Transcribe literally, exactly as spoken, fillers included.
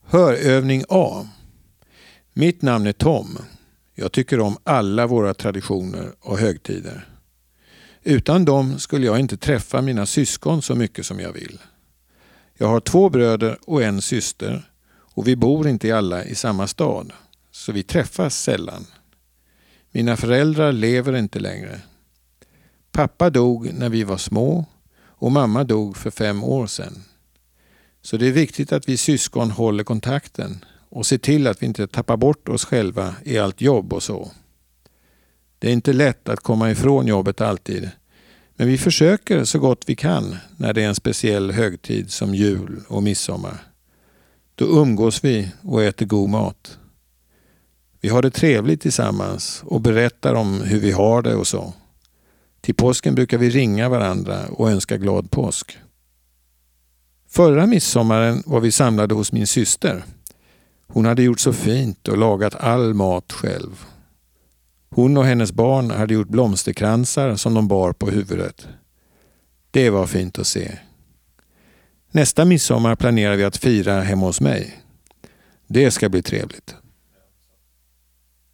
Hörövning A. Mitt namn är Tom. Jag tycker om alla våra traditioner och högtider. Utan dem skulle jag inte träffa mina syskon så mycket som jag vill. Jag har två bröder och en syster och vi bor inte alla i samma stad, så vi träffas sällan. Mina föräldrar lever inte längre. Pappa dog när vi var små och mamma dog för fem år sedan. Så det är viktigt att vi syskon håller kontakten och ser till att vi inte tappar bort oss själva i allt jobb och så. Det är inte lätt att komma ifrån jobbet alltid, men vi försöker så gott vi kan när det är en speciell högtid som jul och midsommar. Då umgås vi och äter god mat. Vi har det trevligt tillsammans och berättar om hur vi har det och så. Till påsken brukar vi ringa varandra och önska glad påsk. Förra midsommaren var vi samlade hos min syster. Hon hade gjort så fint och lagat all mat själv. Hon och hennes barn hade gjort blomsterkransar som de bar på huvudet. Det var fint att se. Nästa midsommar planerar vi att fira hemma hos mig. Det ska bli trevligt.